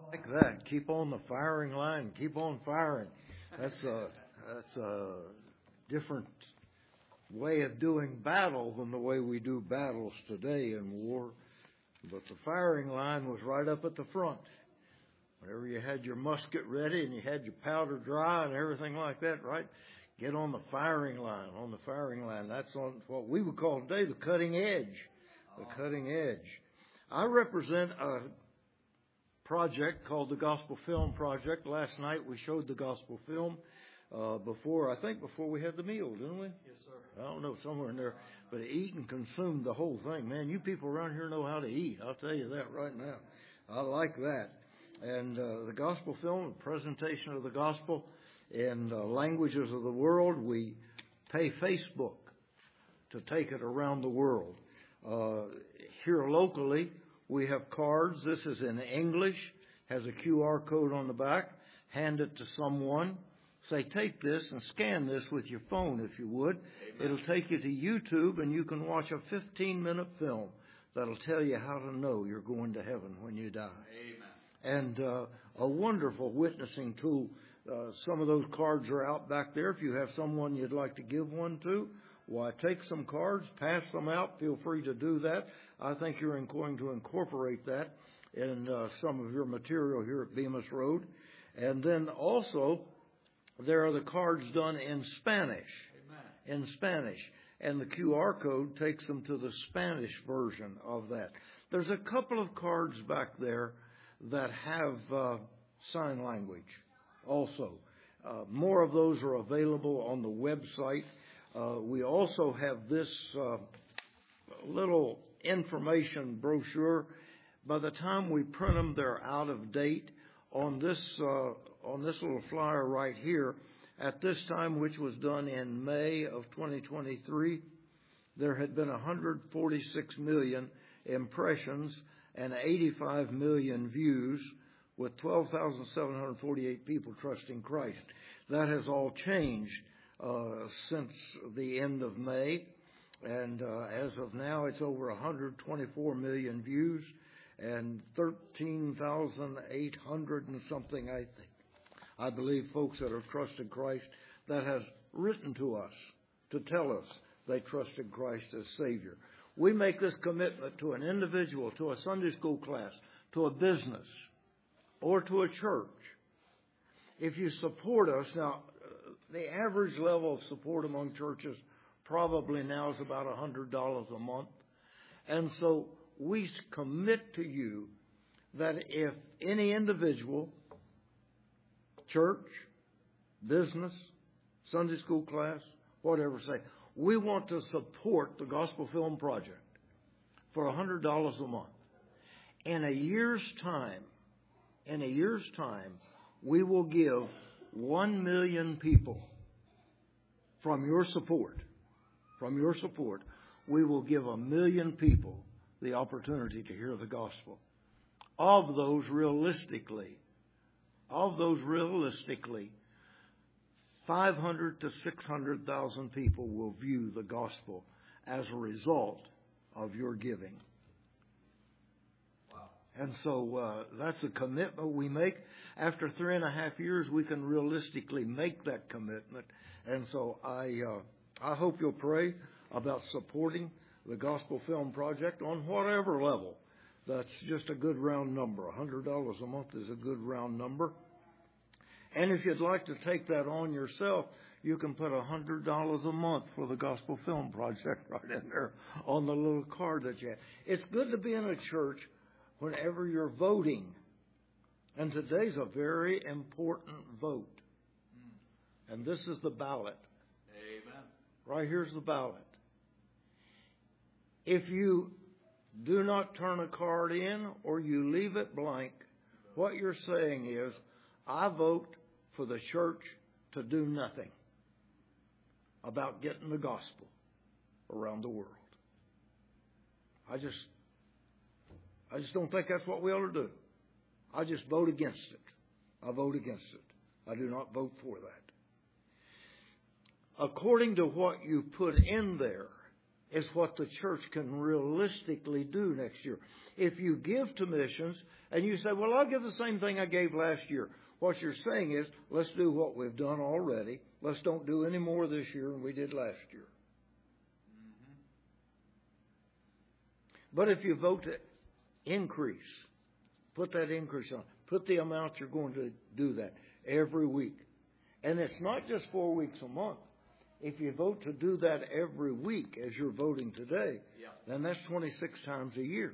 Like that. Keep on the firing line. Keep on firing. That's a different way of doing battle than the way we do battles today in war. But the firing line was right up at the front. Whenever you had your musket ready and you had your powder dry and everything like that, right? Get on the firing line. On the firing line. That's on what we would call today the cutting edge. The cutting edge. I represent a project called the Gospel Film Project. Last night we showed the gospel film before we had the meal, didn't we? Yes, sir. I don't know, somewhere in there. But eat and consume the whole thing. Man, you people around here know how to eat. I'll tell you that right now. I like that. And the gospel film, the presentation of the gospel in languages of the world, we pay Facebook to take it around the world. Here locally, we have cards. This is in English, has a QR code on the back. Hand it to someone. Say, take this and scan this with your phone, if you would. Amen. It'll take you to YouTube, and you can watch a 15-minute film that'll tell you how to know you're going to heaven when you die. Amen. And a wonderful witnessing tool. Some of those cards are out back there. If you have someone you'd like to give one to, why, take some cards, pass them out. Feel free to do that. I think you're going to incorporate that in some of your material here at Bemis Road. And then also, there are the cards done in Spanish. Amen. In Spanish. And the QR code takes them to the Spanish version of that. There's a couple of cards back there that have sign language also. More of those are available on the website. We also have this little information brochure. By the time we print them, they're out of date. On this little flyer right here, at this time, which was done in May of 2023, there had been 146 million impressions and 85 million views, with 12,748 people trusting Christ. That has all changed since the end of May, and as of now, it's over 124 million views and 13,800 and something, I believe, folks that have trusted Christ that has written to us to tell us they trusted Christ as Savior. We make this commitment to an individual, to a Sunday school class, to a business, or to a church. If you support us, now, the average level of support among churches probably now is about $100 a month. And so we commit to you that if any individual, church, business, Sunday school class, whatever, say, we want to support the Gospel Film Project for $100 a month. In a year's time, we will give 1 million people from your support, we will give 1 million people the opportunity to hear the gospel. Of those realistically, 500 to 600,000 people will view the gospel as a result of your giving. Wow. And so that's a commitment we make. After 3.5 years, we can realistically make that commitment. And so I hope you'll pray about supporting the Gospel Film Project on whatever level. That's just a good round number. $100 a month is a good round number. And if you'd like to take that on yourself, you can put $100 a month for the Gospel Film Project right in there on the little card that you have. It's good to be in a church whenever you're voting. And today's a very important vote. And this is the ballot. Amen. Right here's the ballot. If you do not turn a card in or you leave it blank, what you're saying is, I vote for the church to do nothing about getting the gospel around the world. I just don't think that's what we ought to do. I just vote against it. I vote against it. I do not vote for that. According to what you put in there, is what the church can realistically do next year. If you give to missions and you say, well, I'll give the same thing I gave last year, what you're saying is, let's do what we've done already. Let's don't do any more this year than we did last year. Mm-hmm. But if you vote to increase, put that increase on. Put the amount you're going to do that every week. And it's not just 4 weeks a month. If you vote to do that every week as you're voting today, then that's 26 times a year.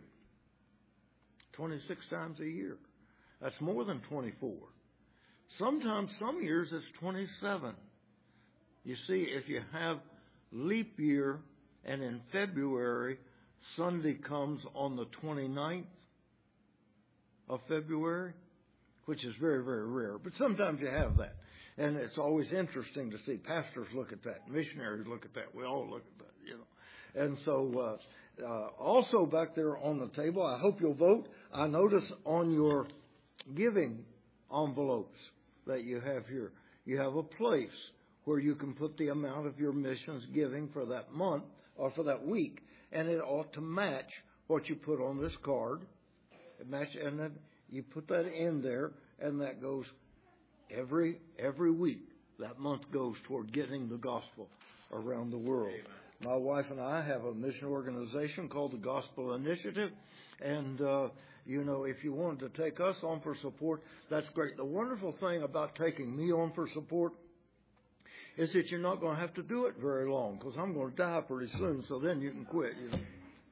26 times a year. That's more than 24. Sometimes, some years, it's 27. You see, if you have leap year and in February, Sunday comes on the 29th of February, which is very, very rare. But sometimes you have that. And it's always interesting to see pastors look at that, missionaries look at that. We all look at that, you know. And so also back there on the table, I hope you'll vote. I notice on your giving envelopes that you have here, you have a place where you can put the amount of your missions giving for that month or for that week. And it ought to match what you put on this card. And then you put that in there, and that goes every week. That month goes toward getting the gospel around the world. Amen. My wife and I have a mission organization called the Gospel Initiative, and if you wanted to take us on for support, that's great. The wonderful thing about taking me on for support is that you're not going to have to do it very long, because I'm going to die pretty soon, so then you can quit. You know?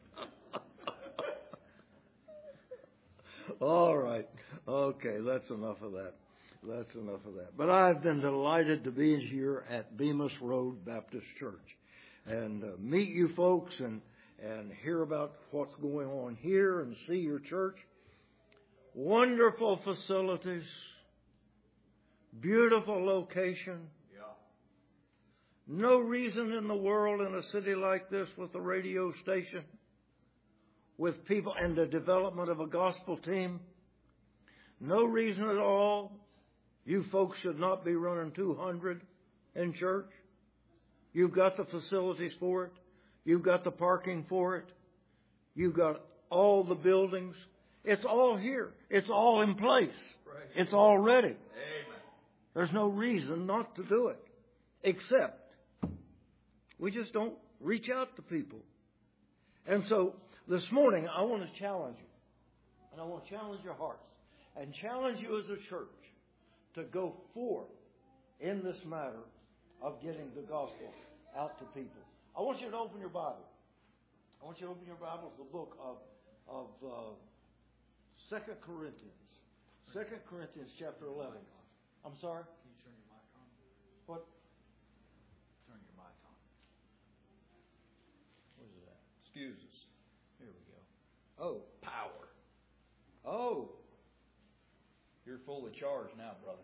All right. Okay, that's enough of that. That's enough of that. But I've been delighted to be here at Bemis Road Baptist Church and meet you folks and hear about what's going on here and see your church. Wonderful facilities, beautiful location. Yeah. No reason in the world in a city like this with a radio station, with people and the development of a gospel team, no reason at all you folks should not be running 200 in church. You've got the facilities for it. You've got the parking for it. You've got all the buildings. It's all here. It's all in place. Right. It's all ready. Amen. There's no reason not to do it, except we just don't reach out to people. And so this morning, I want to challenge you. And I want to challenge your hearts. And challenge you as a church to go forth in this matter of getting the gospel out to people. I want you to open your Bible. I want you to open your Bible to the book of 2 Corinthians. 2 Corinthians chapter 11. I'm sorry? Can you turn your mic on? What? Turn your mic on. What is that? Excuse us. Here we go. Oh, power. Oh. You're fully charged now, brother.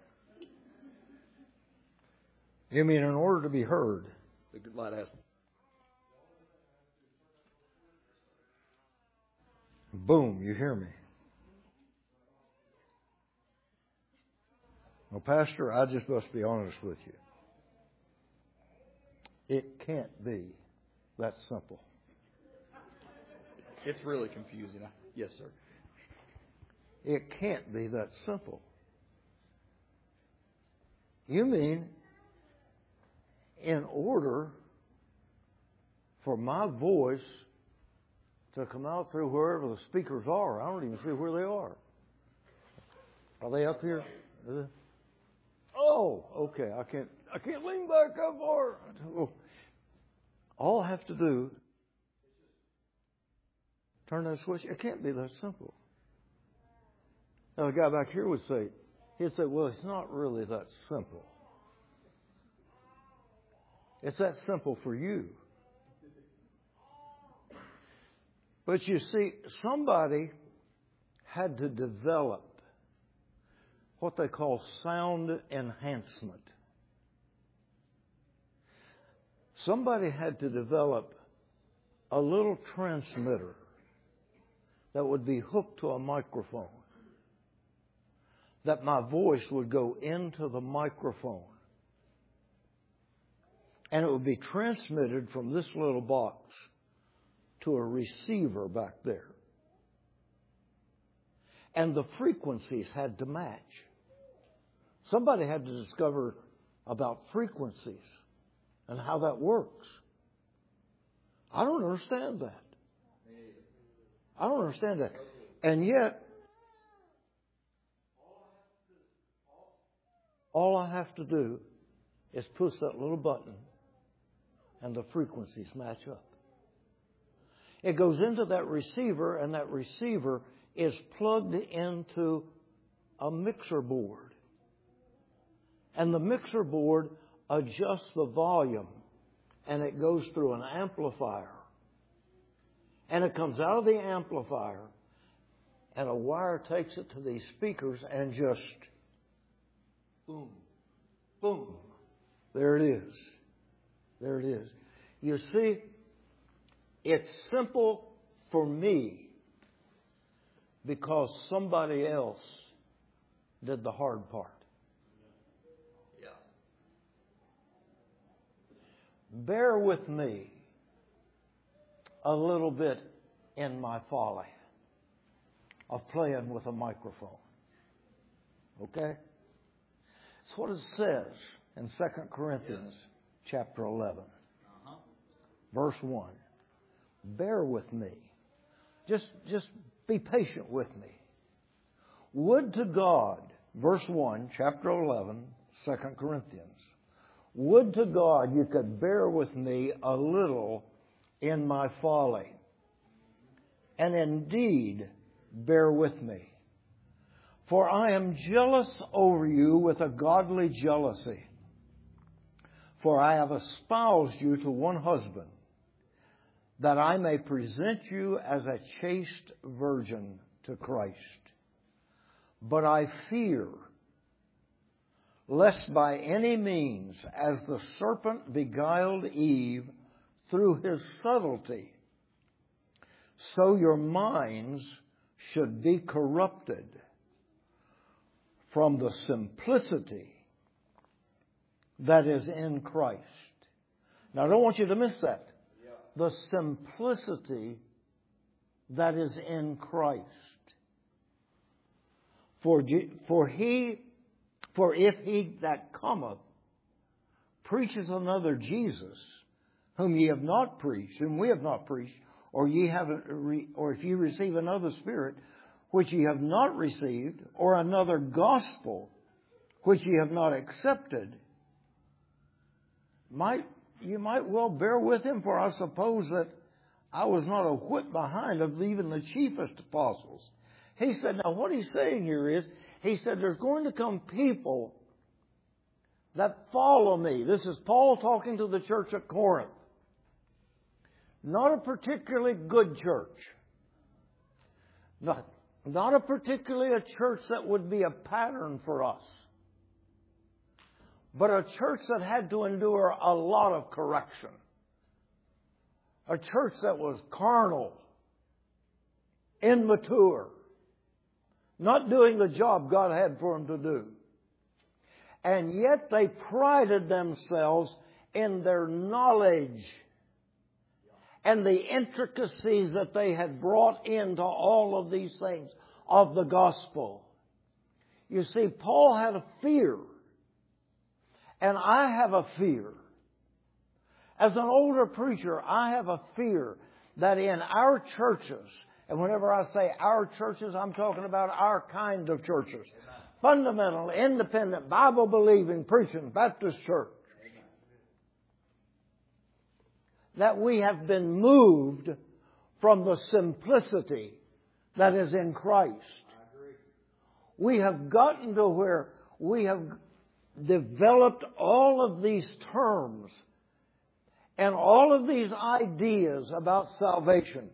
You mean in order to be heard? The good light has. Boom, you hear me. Well, Pastor, I just must be honest with you. It can't be that simple. It's really confusing. Yes, sir. It can't be that simple. You mean in order for my voice to come out through wherever the speakers are, I don't even see where they are. Are they up here? Oh, okay. I can't lean back that far. All I have to do is turn that switch. It can't be that simple. Now, the guy back here would say, he'd say, well, it's not really that simple. It's that simple for you. But you see, somebody had to develop what they call sound enhancement. Somebody had to develop a little transmitter that would be hooked to a microphone, that my voice would go into the microphone, and it would be transmitted from this little box to a receiver back there. And the frequencies had to match. Somebody had to discover about frequencies and how that works. I don't understand that. I don't understand that. And yet, all I have to do is push that little button and the frequencies match up. It goes into that receiver, and that receiver is plugged into a mixer board. And the mixer board adjusts the volume, and it goes through an amplifier. And it comes out of the amplifier, and a wire takes it to these speakers and just boom, boom. There it is. There it is. You see, it's simple for me because somebody else did the hard part. Yeah. Bear with me a little bit in my folly of playing with a microphone. Okay? It's what it says in 2 Corinthians chapter 11, verse 1. Bear with me. Just be patient with me. Would to God, verse 1, chapter 11, 2 Corinthians. Would to God you could bear with me a little in my folly. And indeed, bear with me. For I am jealous over you with a godly jealousy. For I have espoused you to one husband, that I may present you as a chaste virgin to Christ. But I fear, lest by any means, as the serpent beguiled Eve through his subtlety, so your minds should be corrupted from the simplicity that is in Christ. Now, I don't want you to miss that. The simplicity that is in Christ. For if he that cometh preaches another Jesus, whom ye have not preached, whom we have not preached, or if ye receive another spirit, which ye have not received, or another gospel, which ye have not accepted, you might well bear with him, for I suppose that I was not a whit behind of even the chiefest apostles. He said, now what he's saying here is, he said, there's going to come people that follow me. This is Paul talking to the church at Corinth. Not a particularly good church. Not a particularly a church that would be a pattern for us. But a church that had to endure a lot of correction. A church that was carnal, immature, not doing the job God had for them to do. And yet they prided themselves in their knowledge and the intricacies that they had brought into all of these things of the gospel. You see, Paul had a fear. And I have a fear. As an older preacher, I have a fear that in our churches, and whenever I say our churches, I'm talking about our kind of churches. Fundamental, independent, Bible-believing, preaching Baptist church. That we have been moved from the simplicity that is in Christ. We have gotten to where we have developed all of these terms and all of these ideas about salvation.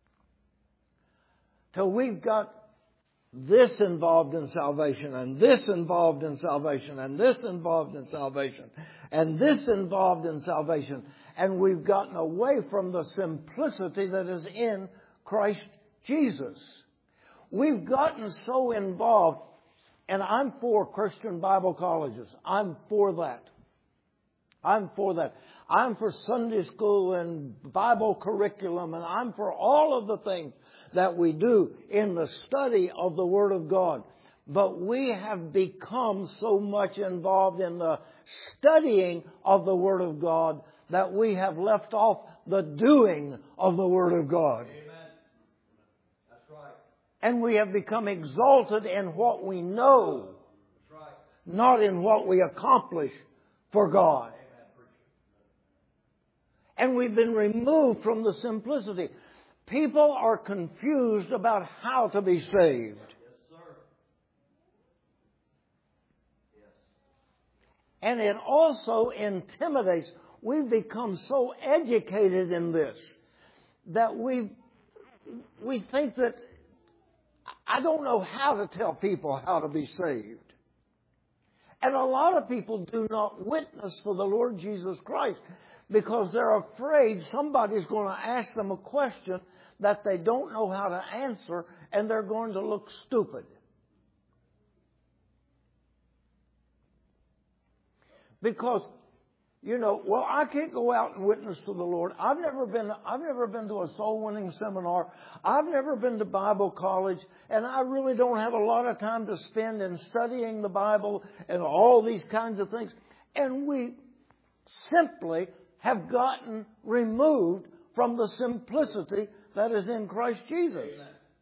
Till we've got this involved in salvation, and this involved in salvation, and this involved in salvation, and this involved in salvation. And we've gotten away from the simplicity that is in Christ Jesus. We've gotten so involved, and I'm for Christian Bible colleges. I'm for that. I'm for that. I'm for Sunday school and Bible curriculum, and I'm for all of the things that we do in the study of the Word of God. But we have become so much involved in the studying of the Word of God that we have left off the doing of the Word of God. Amen. That's right. And we have become exalted in what we know, That's right. not in what we accomplish for God. And we've been removed from the simplicity. People are confused about how to be saved. Yes, sir. Yes. And it also intimidates. We've become so educated in this that we think that I don't know how to tell people how to be saved. And a lot of people do not witness for the Lord Jesus Christ because they're afraid somebody's going to ask them a question that they don't know how to answer, and they're going to look stupid. Because, well, I can't go out and witness to the Lord. I've never been to a soul winning seminar. I've never been to Bible college, and I really don't have a lot of time to spend in studying the Bible and all these kinds of things. And we simply have gotten removed from the simplicity that is in Christ Jesus. Amen.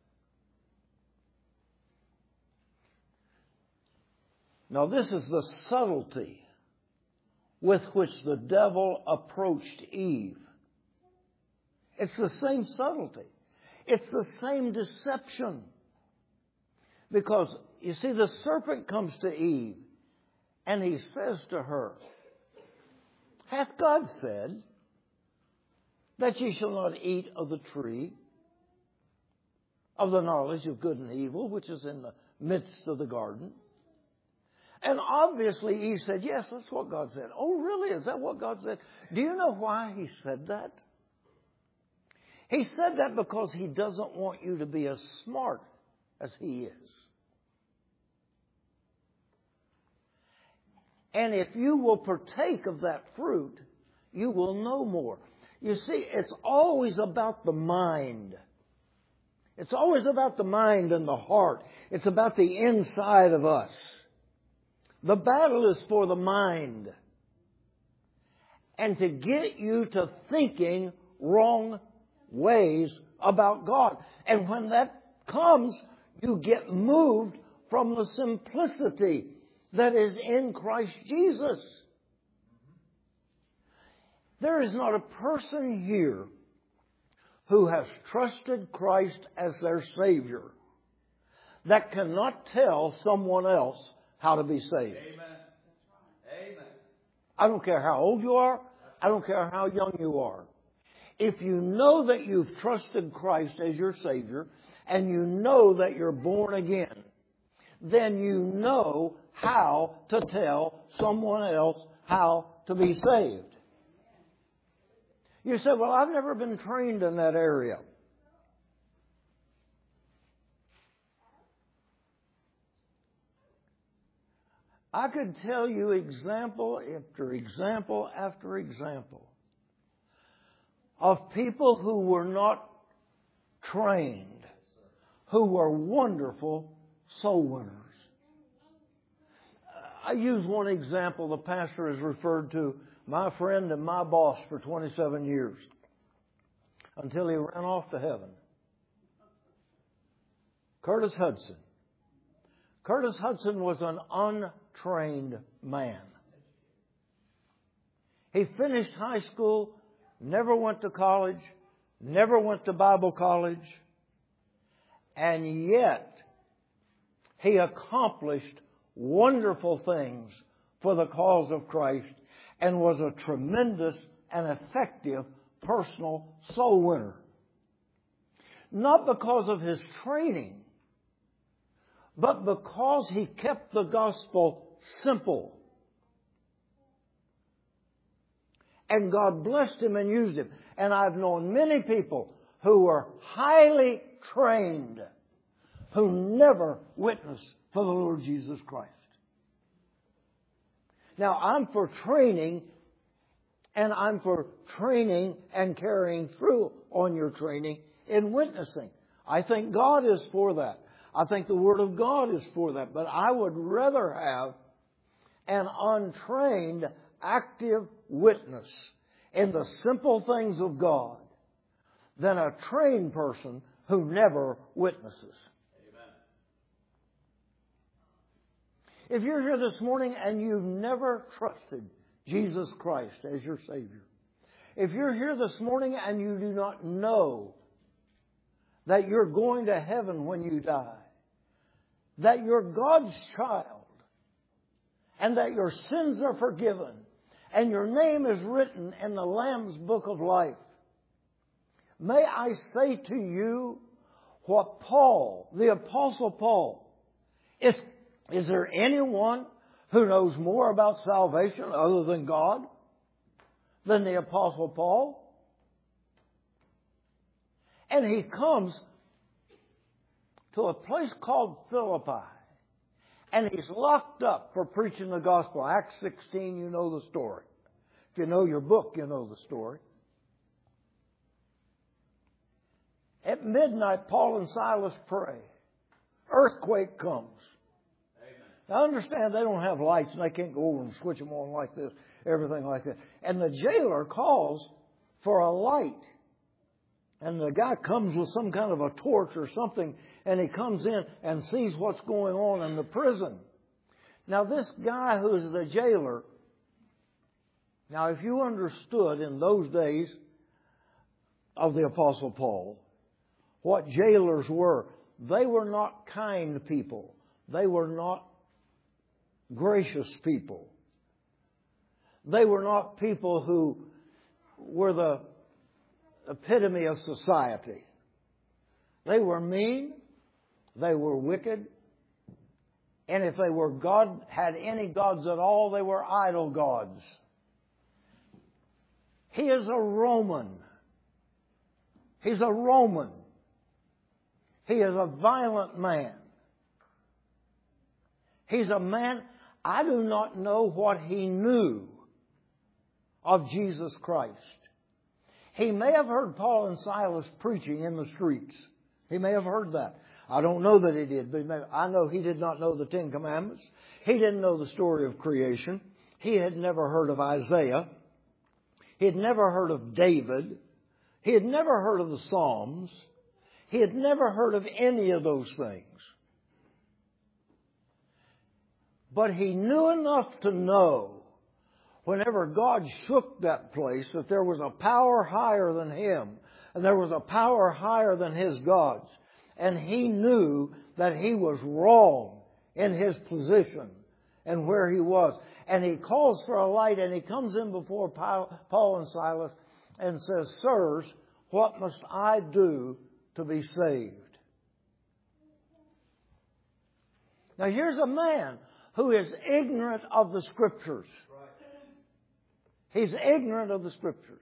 Now, this is the subtlety with which the devil approached Eve. It's the same subtlety. It's the same deception. Because, you see, the serpent comes to Eve and he says to her, "Hath God said that ye shall not eat of the tree of the knowledge of good and evil, which is in the midst of the garden?" And obviously Eve said, "Yes, that's what God said." "Oh, really? Is that what God said?" Do you know why he said that? He said that because he doesn't want you to be as smart as he is. And if you will partake of that fruit, you will know more. You see, it's always about the mind. It's always about the mind and the heart. It's about the inside of us. The battle is for the mind. And to get you to thinking wrong ways about God. And when that comes, you get moved from the simplicity that is in Christ Jesus. There is not a person here who has trusted Christ as their Savior that cannot tell someone else how to be saved. Amen. Amen. I don't care how old you are. I don't care how young you are. If you know that you've trusted Christ as your Savior and you know that you're born again, then you know how to tell someone else how to be saved. You say, "Well, I've never been trained in that area." I could tell you example after example after example of people who were not trained, who were wonderful soul winners. I use one example. The pastor has referred to my friend and my boss for 27 years until he ran off to heaven. Curtis Hudson. Curtis Hudson was an untrained man. He finished high school, never went to college, never went to Bible college, and yet he accomplished wonderful things for the cause of Christ and was a tremendous and effective personal soul winner. Not because of his training, but because he kept the gospel simple. And God blessed him and used him. And I've known many people who were highly trained who never witnessed for the Lord Jesus Christ. Now, I'm for training And I'm for training and carrying through on your training in witnessing. I think God is for that. I think the Word of God is for that. But I would rather have an untrained, active witness in the simple things of God than a trained person who never witnesses. Amen. If you're here this morning and you've never trusted Jesus Christ as your Savior, if you're here this morning and you do not know that you're going to heaven when you die, that you're God's child, and that your sins are forgiven, and your name is written in the Lamb's Book of Life, may I say to you what Paul, the Apostle Paul, is there anyone who knows more about salvation other than God than the Apostle Paul? And he comes to a place called Philippi, and he's locked up for preaching the gospel. Acts 16, you know the story. If you know your book, you know the story. At midnight, Paul and Silas pray. Earthquake comes. Amen. Now understand, they don't have lights and they can't go over and switch them on like this, everything like that. And the jailer calls for a light. And the guy comes with some kind of a torch or something, and he comes in and sees what's going on in the prison. Now this guy who is the jailer, now if you understood in those days of the Apostle Paul what jailers were, they were not kind people. They were not gracious people. They were not people who were the epitome of society. They were mean. They were wicked. And if they were had any gods at all, they were idol gods. He is a Roman. He's a Roman. He is a violent man. He's a man, I do not know what he knew of Jesus Christ. He may have heard Paul and Silas preaching in the streets. He may have heard that. I don't know that he did, but I know he did not know the Ten Commandments. He didn't know the story of creation. He had never heard of Isaiah. He had never heard of David. He had never heard of the Psalms. He had never heard of any of those things. But he knew enough to know whenever God shook that place that there was a power higher than him, and there was a power higher than his gods. And he knew that he was wrong in his position and where he was. And he calls for a light, and he comes in before Paul and Silas and says, "Sirs, what must I do to be saved?" Now here's a man who is ignorant of the Scriptures. He's ignorant of the Scriptures.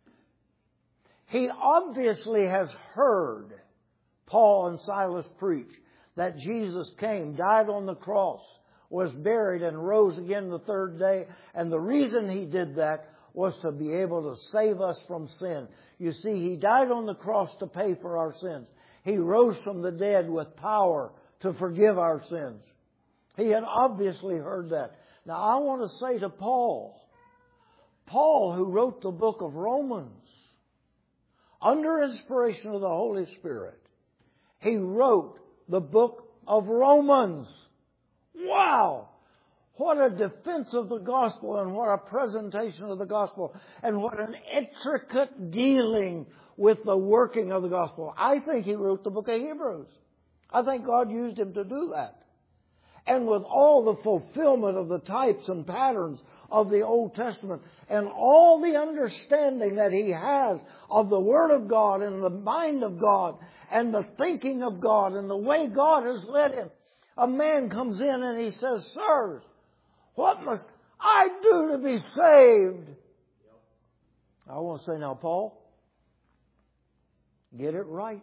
He obviously has heard Paul and Silas preach that Jesus came, died on the cross, was buried, and rose again the third day. And the reason he did that was to be able to save us from sin. You see, he died on the cross to pay for our sins. He rose from the dead with power to forgive our sins. He had obviously heard that. Now I want to say to Paul, who wrote the book of Romans, under inspiration of the Holy Spirit, he wrote the book of Romans. Wow! What a defense of the gospel, and what a presentation of the gospel, and what an intricate dealing with the working of the gospel. I think he wrote the book of Hebrews. I think God used him to do that. And with all the fulfillment of the types and patterns of the Old Testament, and all the understanding that he has of the Word of God and the mind of God and the thinking of God and the way God has led him, a man comes in and he says, "Sirs, what must I do to be saved?" I want to say, now, Paul, get it right.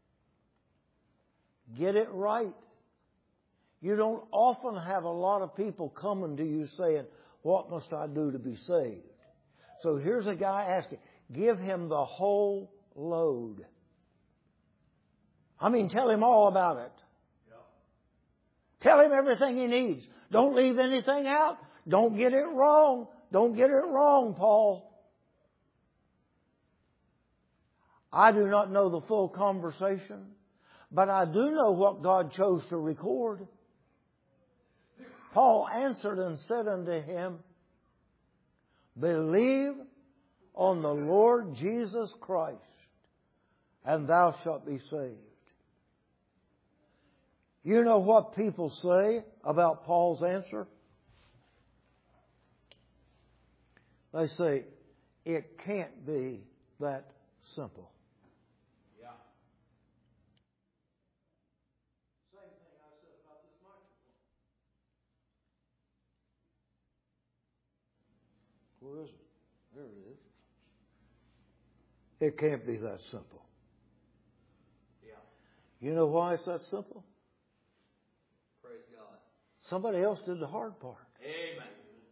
Get it right. You don't often have a lot of people coming to you saying, "What must I do to be saved?" So here's a guy asking, give him the whole load. I mean, tell him all about it. Tell him everything he needs. Don't leave anything out. Don't get it wrong. Don't get it wrong, Paul. I do not know the full conversation, but I do know what God chose to record. Paul answered and said unto him, believe on the Lord Jesus Christ, and thou shalt be saved. You know what people say about Paul's answer? They say, it can't be that simple. Yeah. Same thing I said about this microphone. Where is it? There it is. It can't be that simple. Yeah. You know why it's that simple? Praise God. Somebody else did the hard part. Amen.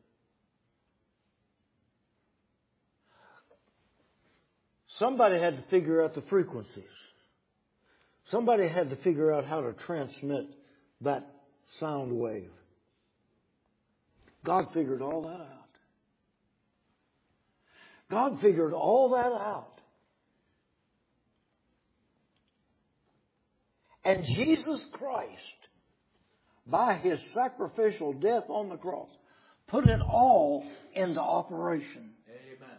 Somebody had to figure out the frequencies. Somebody had to figure out how to transmit that sound wave. God figured all that out. God figured all that out. And Jesus Christ, by His sacrificial death on the cross, put it all into operation. Amen.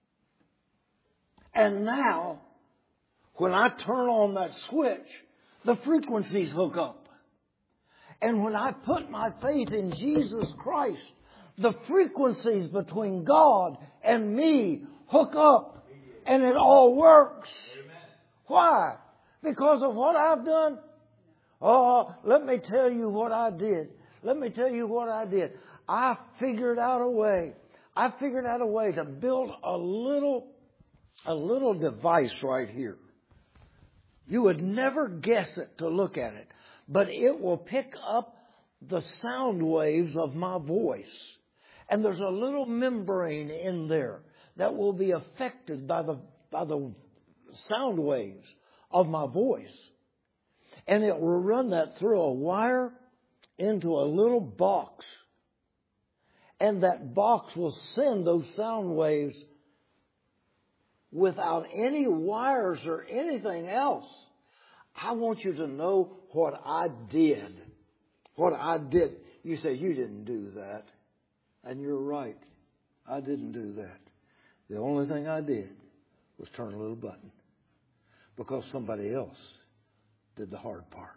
And now, when I turn on that switch, the frequencies hook up. And when I put my faith in Jesus Christ, the frequencies between God and me hook up. And it all works. Amen. Why? Because of what I've done? Oh, let me tell you what I did. Let me tell you what I did. I figured out a way. I figured out a way to build a little device right here. You would never guess it to look at it, but it will pick up the sound waves of my voice. And there's a little membrane in there that will be affected by the sound waves of my voice. And it will run that through a wire into a little box. And that box will send those sound waves without any wires or anything else. I want you to know what I did. What I did. You say, you didn't do that. And you're right. I didn't do that. The only thing I did was turn a little button. Because somebody else did the hard part.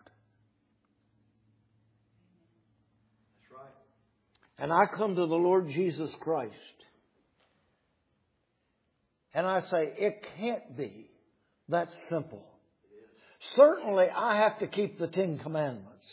That's right. And I come to the Lord Jesus Christ. And I say, it can't be that simple. Certainly I have to keep the 10 Commandments.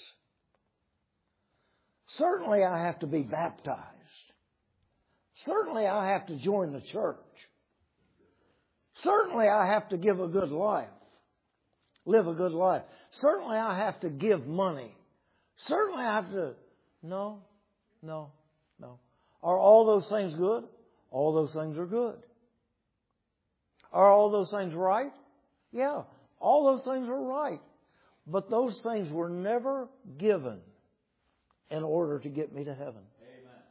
Certainly I have to be baptized. Certainly I have to join the church. Certainly I have to give a good life. Live a good life. Certainly I have to give money. Certainly I have to... No. Are all those things good? All those things are good. Are all those things right? Yeah, all those things are right. But those things were never given in order to get me to heaven. Amen.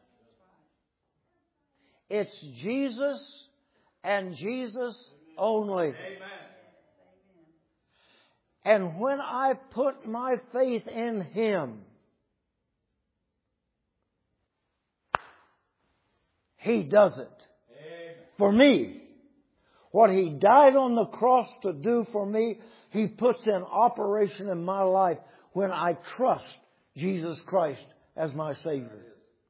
It's Jesus and Jesus only. Amen. And when I put my faith in Him, He does it. Amen. For me. What He died on the cross to do for me, He puts in operation in my life when I trust Jesus Christ as my Savior.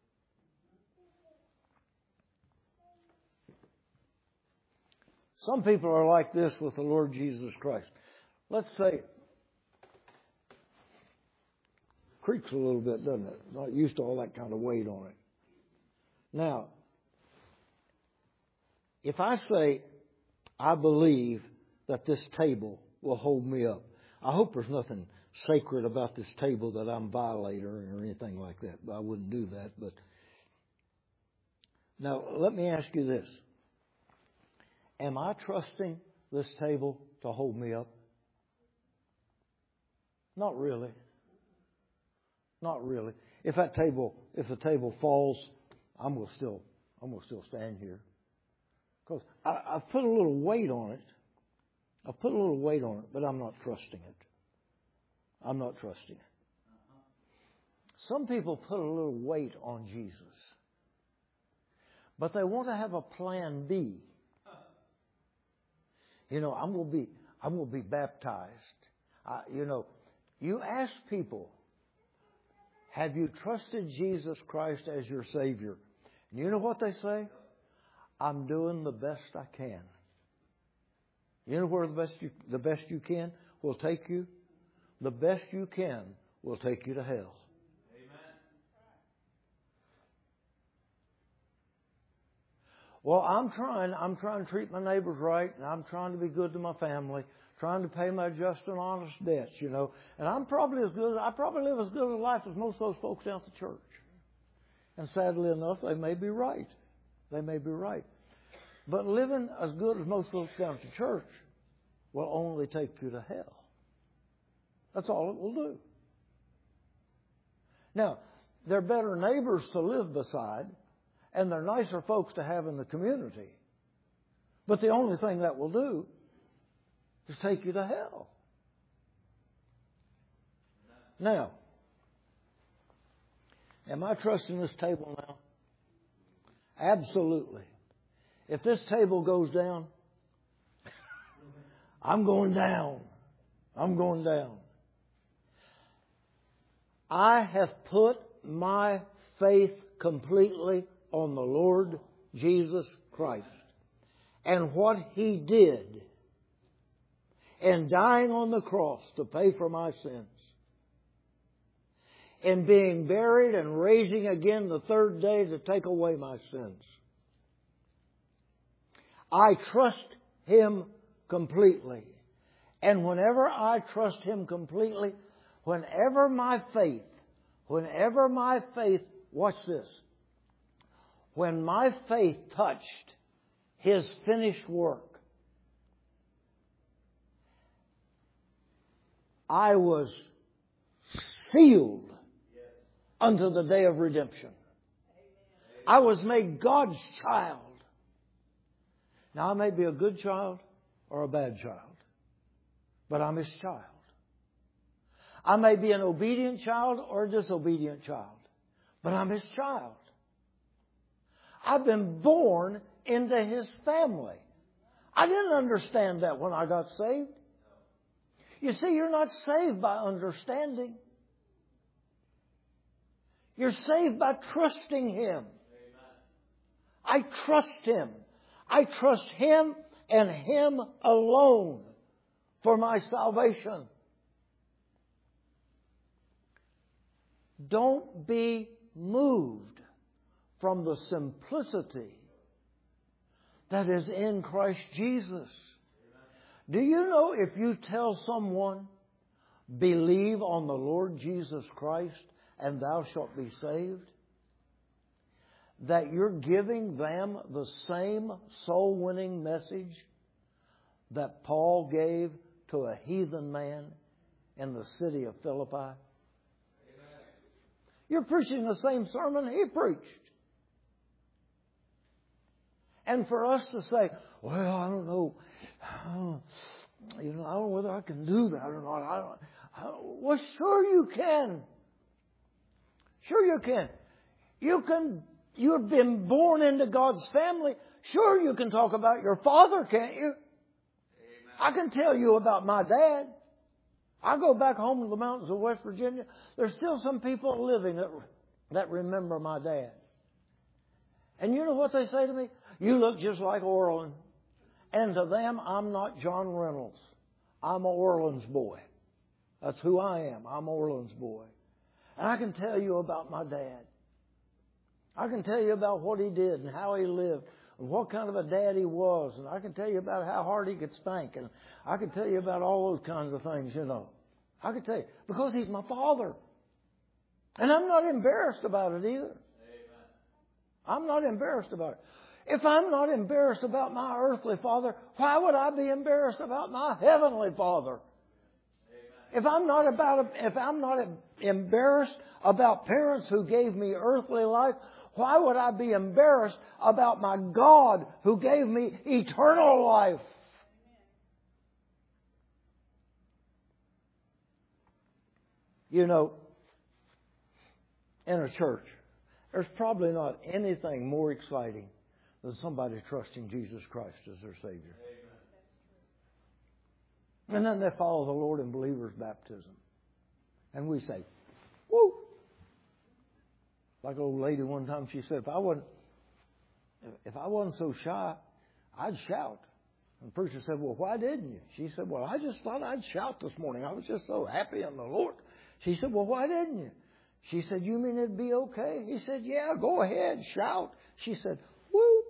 Some people are like this with the Lord Jesus Christ. Let's say, creaks a little bit, doesn't it? Not used to all that kind of weight on it. Now, if I say, I believe that this table will hold me up. I hope there's nothing sacred about this table that I'm violating or anything like that. I wouldn't do that. But now, let me ask you this. Am I trusting this table to hold me up? Not really. Not really. If the table falls, I'm going to still stand here. Because I've put a little weight on it. I've put a little weight on it, but I'm not trusting it. I'm not trusting it. Some people put a little weight on Jesus. But they want to have a plan B. You know, I'm going to be baptized. You ask people, have you trusted Jesus Christ as your Savior? And you know what they say? I'm doing the best I can. You know where the best you can will take you? The best you can will take you to hell. Well, I'm trying to treat my neighbors right, and I'm trying to be good to my family, trying to pay my just and honest debts, you know. And I probably live as good a life as most of those folks down at the church. And sadly enough, they may be right. They may be right. But living as good as most folks down at the church will only take you to hell. That's all it will do. Now, they're better neighbors to live beside, and they're nicer folks to have in the community. But the only thing that will do is take you to hell. Now, am I trusting this table now? Absolutely. If this table goes down, I'm going down. I'm going down. I have put my faith completely on the Lord Jesus Christ and what He did in dying on the cross to pay for my sins, in being buried and raising again the third day to take away my sins. I trust Him completely. And whenever I trust Him completely, whenever my faith, watch this, when my faith touched His finished work, I was sealed unto the day of redemption. I was made God's child. Now, I may be a good child or a bad child, but I'm His child. I may be an obedient child or a disobedient child, but I'm His child. I've been born into His family. I didn't understand that when I got saved. You see, you're not saved by understanding. You're saved by trusting Him. I trust Him. I trust Him and Him alone for my salvation. Don't be moved from the simplicity that is in Christ Jesus. Do you know if you tell someone, believe on the Lord Jesus Christ and thou shalt be saved, that you're giving them the same soul-winning message that Paul gave to a heathen man in the city of Philippi? Amen. You're preaching the same sermon he preached. And for us to say, well, I don't know, I don't know whether I can do that or not. Well, sure you can. Sure you can. You've been born into God's family. Sure you can talk about your father, can't you? Amen. I can tell you about my dad. I go back home to the mountains of West Virginia. There's still some people living that remember my dad. And you know what they say to me? You look just like Orland. And to them, I'm not John Reynolds. I'm Orland's boy. That's who I am. I'm Orland's boy. And I can tell you about my dad. I can tell you about what he did and how he lived and what kind of a dad he was. And I can tell you about how hard he could spank. And I can tell you about all those kinds of things, you know. I can tell you. Because he's my father. And I'm not embarrassed about it either. Amen. I'm not embarrassed about it. If I'm not embarrassed about my earthly father, why would I be embarrassed about my heavenly Father? If I'm not embarrassed about parents who gave me earthly life, why would I be embarrassed about my God who gave me eternal life? You know, in a church, there's probably not anything more exciting than somebody trusting Jesus Christ as their Savior. And then they follow the Lord in believer's baptism. And we say, woo! Like an old lady one time, she said, if I wasn't so shy, I'd shout. And the preacher said, well, why didn't you? She said, well, I just thought I'd shout this morning. I was just so happy in the Lord. She said, well, why didn't you? She said, you mean it'd be okay? He said, yeah, go ahead, shout. She said, woo!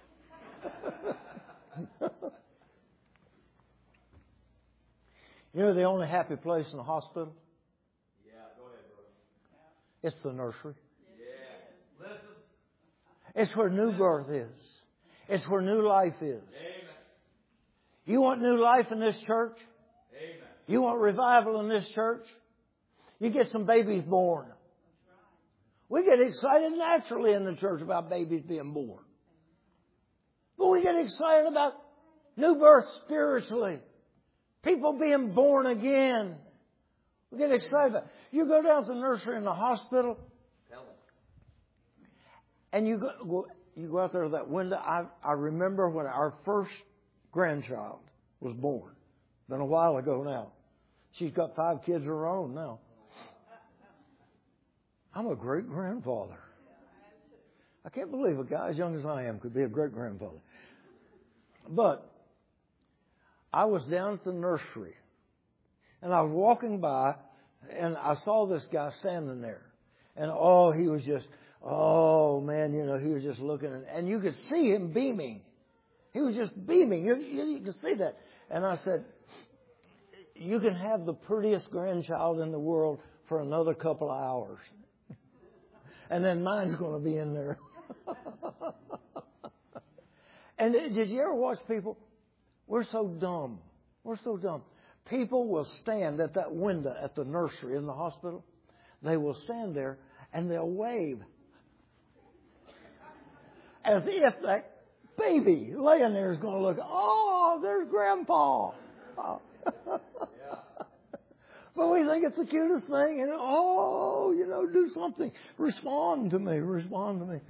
You know the only happy place in the hospital? Yeah, go ahead, brother. It's the nursery. Yeah. Listen. It's where new birth is. It's where new life is. Amen. You want new life in this church? Amen. You want revival in this church? You get some babies born. We get excited naturally in the church about babies being born. But we get excited about new birth spiritually. People being born again. We get excited about it. You go down to the nursery in the hospital. Tell them. And you go out there to that window. I remember when our first grandchild was born. Been a while ago now. She's got 5 kids of her own now. I'm a great-grandfather. I can't believe a guy as young as I am could be a great-grandfather. But I was down at the nursery, and I was walking by, and I saw this guy standing there. And, he was just, he was just looking, and you could see him beaming. He was just beaming. You could see that. And I said, you can have the prettiest grandchild in the world for another couple of hours. And then mine's going to be in there. And did you ever watch people? We're so dumb. We're so dumb. People will stand at that window at the nursery in the hospital. They will stand there and they'll wave. As if that baby laying there is going to look, there's Grandpa. Yeah. But we think it's the cutest thing. And, do something. Respond to me. Respond to me.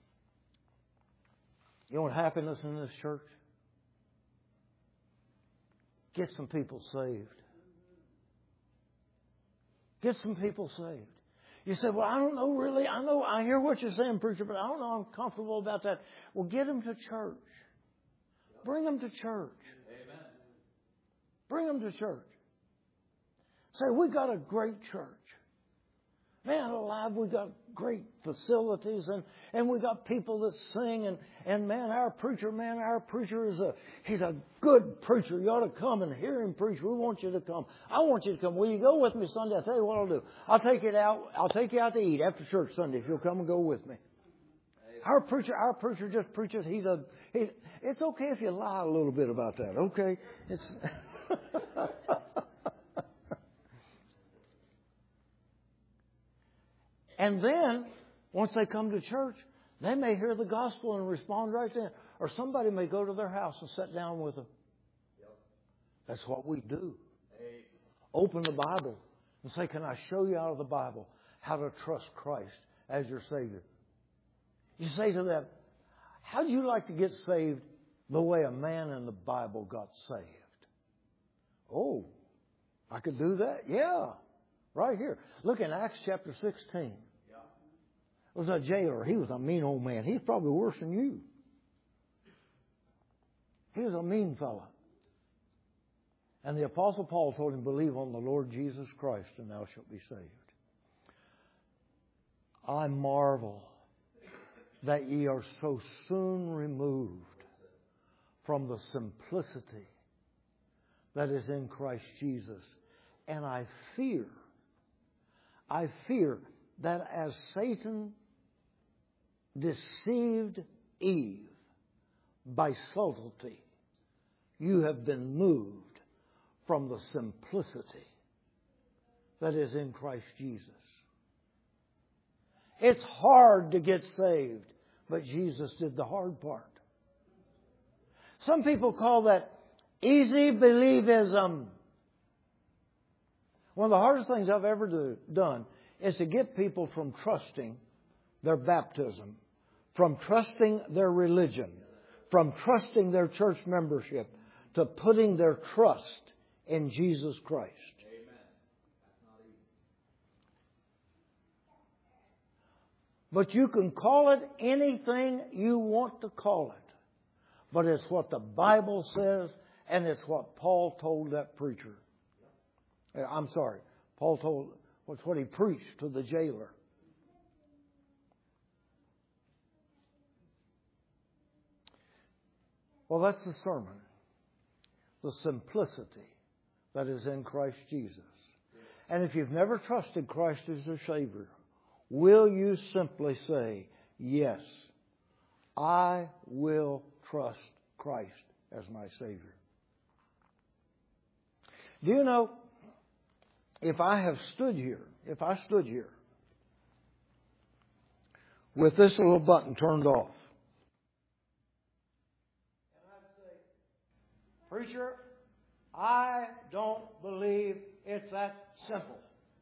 You want happiness in this church? Get some people saved. Get some people saved. You say, well, I don't know really. I hear what you're saying, preacher, but I don't know I'm comfortable about that. Well, get them to church. Bring them to church. Amen. Bring them to church. Say, we got a great church. Man alive, we got great facilities and we got people that sing and man, our preacher is he's a good preacher. You ought to come and hear him preach. We want you to come. I want you to come. Will you go with me Sunday? I'll tell you what I'll do. I'll take you out to eat after church Sunday if you'll come and go with me. Our preacher just preaches. It's okay if you lie a little bit about that. Okay. It's And then, once they come to church, they may hear the gospel and respond right then. Or somebody may go to their house and sit down with them. Yep. That's what we do. Hey. Open the Bible and say, can I show you out of the Bible how to trust Christ as your Savior? You say to them, how'd you like to get saved the way a man in the Bible got saved? Oh, I could do that? Yeah. Right here. Look in Acts chapter 16. It was a jailer. He was a mean old man. He's probably worse than you. He was a mean fella. And the Apostle Paul told him, believe on the Lord Jesus Christ and thou shalt be saved. I marvel that ye are so soon removed from the simplicity that is in Christ Jesus. And I fear that as Satan deceived Eve by subtlety. You have been moved from the simplicity that is in Christ Jesus. It's hard to get saved, but Jesus did the hard part. Some people call that easy believism. One of the hardest things I've ever done is to get people from trusting their baptism, from trusting their religion, from trusting their church membership, to putting their trust in Jesus Christ. Amen. That's not easy. But you can call it anything you want to call it. But it's what the Bible says, and it's what Paul told that preacher. I'm sorry, Paul told, it's what he preached to the jailer. Well, that's the sermon. The simplicity that is in Christ Jesus. And if you've never trusted Christ as your Savior, will you simply say, yes, I will trust Christ as my Savior? Do you know, if I stood here with this little button turned off, and I'd say, preacher, I don't believe it's that simple.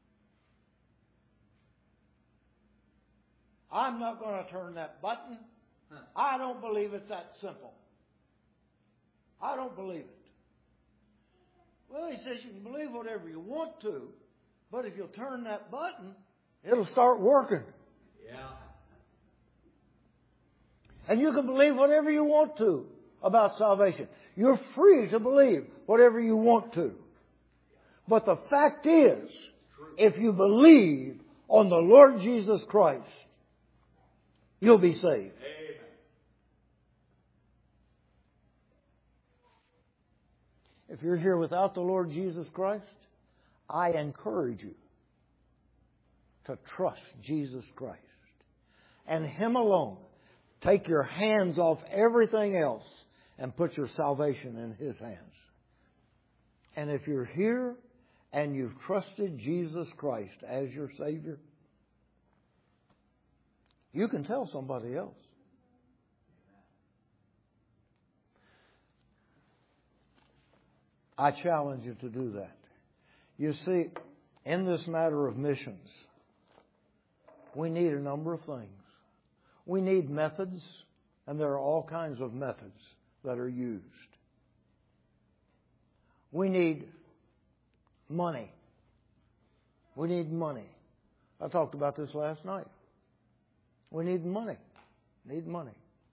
I'm not going to turn that button. I don't believe it's that simple. I don't believe it. Well, he says you can believe whatever you want to, but if you'll turn that button, it'll start working. Yeah. And you can believe whatever you want to about salvation. You're free to believe whatever you want to. But the fact is, if you believe on the Lord Jesus Christ, you'll be saved. Amen. If you're here without the Lord Jesus Christ, I encourage you to trust Jesus Christ and Him alone. Take your hands off everything else and put your salvation in His hands. And if you're here and you've trusted Jesus Christ as your Savior, you can tell somebody else. I challenge you to do that. You see, in this matter of missions, we need a number of things. We need methods, and there are all kinds of methods that are used. We need money. We need money. I talked about this last night. We need money. Need money.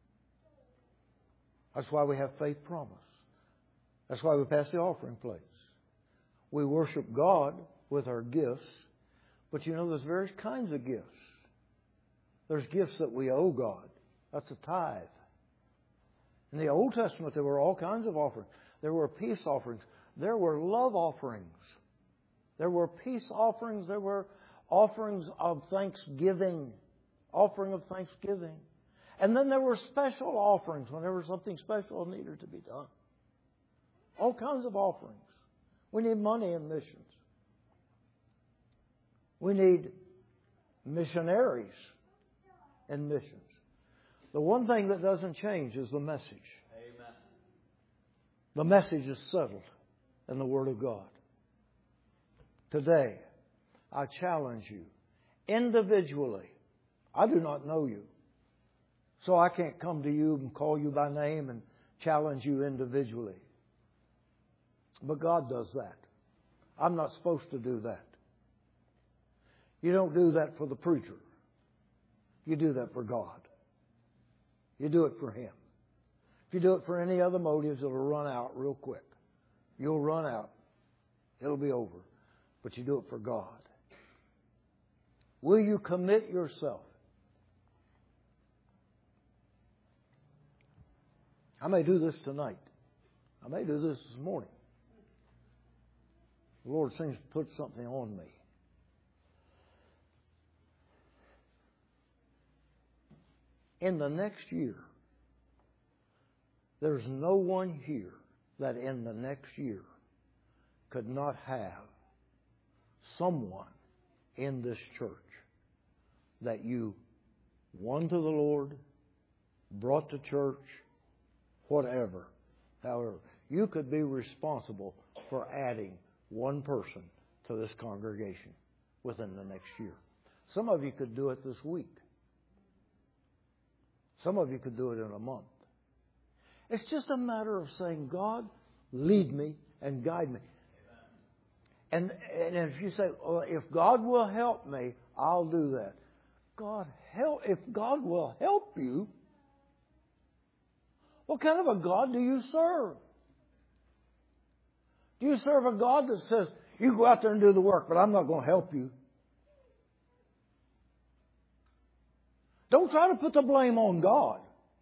That's why we have faith promise. That's why we pass the offering plates. We worship God with our gifts, but you know there's various kinds of gifts. There's gifts that we owe God. That's a tithe. In the Old Testament, there were all kinds of offerings. There were peace offerings. There were love offerings. There were peace offerings. There were offerings of thanksgiving. Offering of thanksgiving. And then there were special offerings whenever something special needed to be done. All kinds of offerings. We need money in missions. We need missionaries in missions. The one thing that doesn't change is the message. Amen. The message is settled in the Word of God. Today, I challenge you individually. I do not know you, so I can't come to you and call you by name and challenge you individually. But God does that. I'm not supposed to do that. You don't do that for the preacher. You do that for God. You do it for Him. If you do it for any other motives, it'll run out real quick. You'll run out. It'll be over. But you do it for God. Will you commit yourself? I may do this tonight. I may do this morning. The Lord seems to put something on me. In the next year, There's no one here that in the next year could not have someone in this church that you won to the Lord, brought to church, whatever. However, you could be responsible for adding one person to this congregation within the next year. Some of you could do it this week. Some of you could do it in a month. It's just a matter of saying, God, lead me and guide me. And if you say, well, if God will help me, I'll do that. If God will help you, what kind of a God do you serve? Do you serve a God that says, you go out there and do the work, but I'm not going to help you? Don't try to put the blame on God.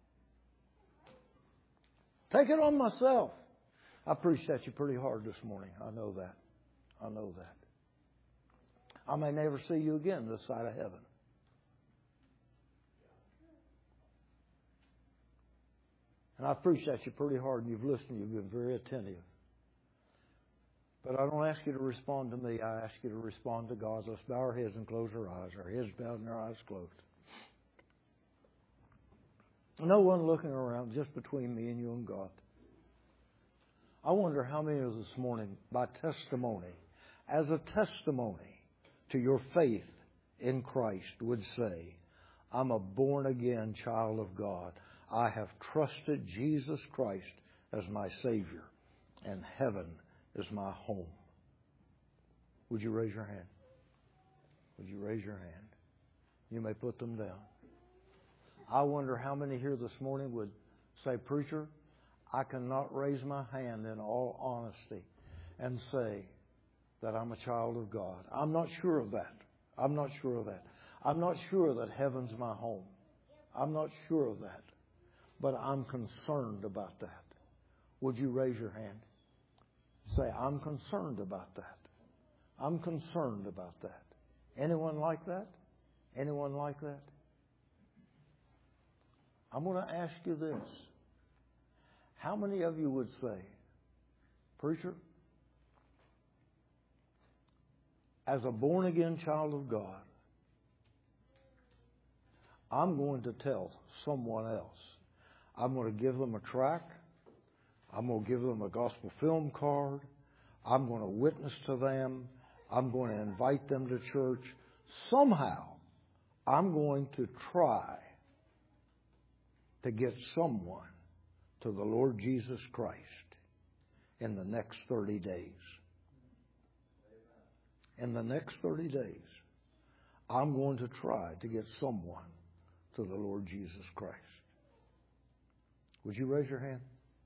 Take it on myself. I preached at you pretty hard this morning. I know that. I know that. I may never see you again this side of heaven. And I've preached at you pretty hard, and you've listened. You've been very attentive. But I don't ask you to respond to me. I ask you to respond to God. Let's bow our heads and close our eyes. Our heads bowed and our eyes closed. No one looking around, just between me and you and God. I wonder how many of us this morning, by testimony, as a testimony to your faith in Christ, would say, I'm a born-again child of God. I have trusted Jesus Christ as my Savior, and heaven is my home. Would you raise your hand? Would you raise your hand? You may put them down. I wonder how many here this morning would say, Preacher, I cannot raise my hand in all honesty and say that I'm a child of God. I'm not sure of that. I'm not sure of that. I'm not sure that heaven's my home. I'm not sure of that. But I'm concerned about that. Would you raise your hand? Say, I'm concerned about that. I'm concerned about that. Anyone like that? Anyone like that? I'm going to ask you this. How many of you would say, Preacher, as a born-again child of God, I'm going to tell someone else. I'm going to give them a tract. I'm going to give them a gospel film card. I'm going to witness to them. I'm going to invite them to church. Somehow, I'm going to try to get someone to the Lord Jesus Christ in the next 30 days. In the next 30 days, I'm going to try to get someone to the Lord Jesus Christ. Would you raise your hand?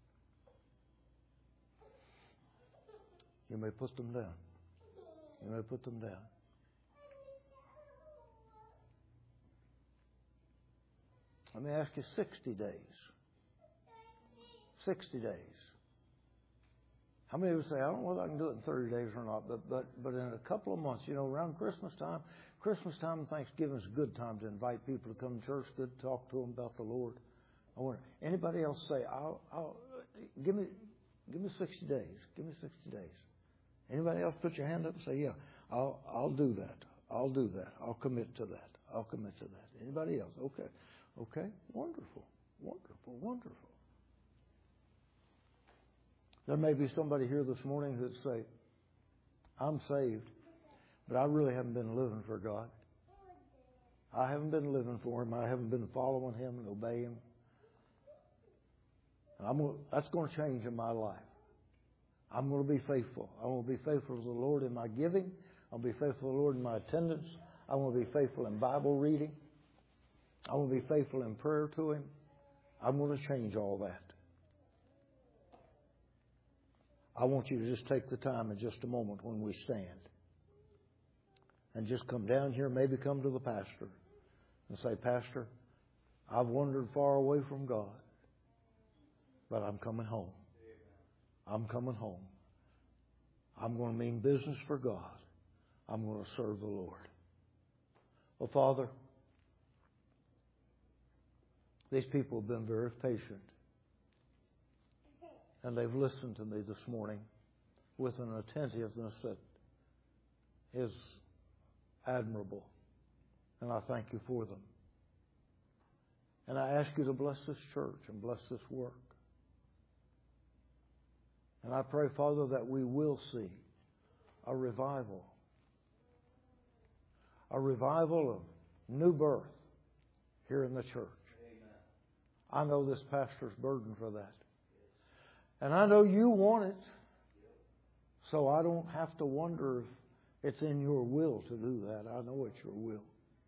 You may put them down. You may put them down. Let me ask you 60 days. 60 days. How many of us say, I don't know whether I can do it in 30 days or not, but in a couple of months, around Christmas time and Thanksgiving is a good time to invite people to come to church, good to talk to them about the Lord. I wonder, anybody else say, give me 60 days. Give me 60 days. Anybody else put your hand up and say, yeah, I'll do that. I'll do that. I'll commit to that. I'll commit to that. Anybody else? Okay. Okay. Wonderful. Wonderful. Wonderful. There may be somebody here this morning who'd say, I'm saved, but I really haven't been living for God. I haven't been living for Him. I haven't been following Him and obeying Him. And that's going to change in my life. I'm going to be faithful. I'm going to be faithful to the Lord in my giving. I'll be faithful to the Lord in my attendance. I'm going to be faithful in Bible reading. I'm going to be faithful in prayer to Him. I'm going to change all that. I want you to just take the time in just a moment when we stand and just come down here, maybe come to the pastor and say, Pastor, I've wandered far away from God, but I'm coming home. I'm coming home. I'm going to mean business for God. I'm going to serve the Lord. Well, Father, these people have been very patient. And they've listened to me this morning with an attentiveness that is admirable. And I thank you for them. And I ask you to bless this church and bless this work. And I pray, Father, that we will see a revival. A revival of new birth here in the church. Amen. I know this pastor's burdened for that. And I know you want it. So I don't have to wonder if it's in your will to do that. I know it's your will.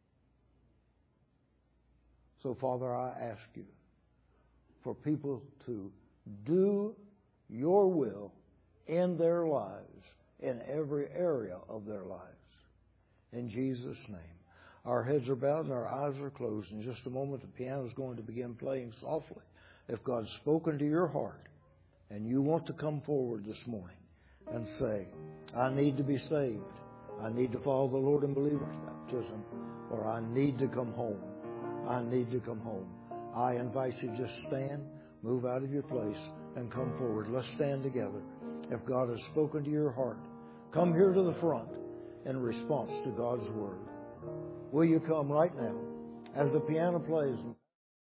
So, Father, I ask you for people to do your will in their lives, in every area of their lives. In Jesus' name. Our heads are bowed and our eyes are closed. In just a moment, the piano is going to begin playing softly. If God's spoken to your heart and you want to come forward this morning and say, I need to be saved. I need to follow the Lord in believer's baptism. Or I need to come home. I need to come home. I invite you to just stand, move out of your place, and come forward. Let's stand together. If God has spoken to your heart, come here to the front in response to God's Word. Will you come right now as the piano plays?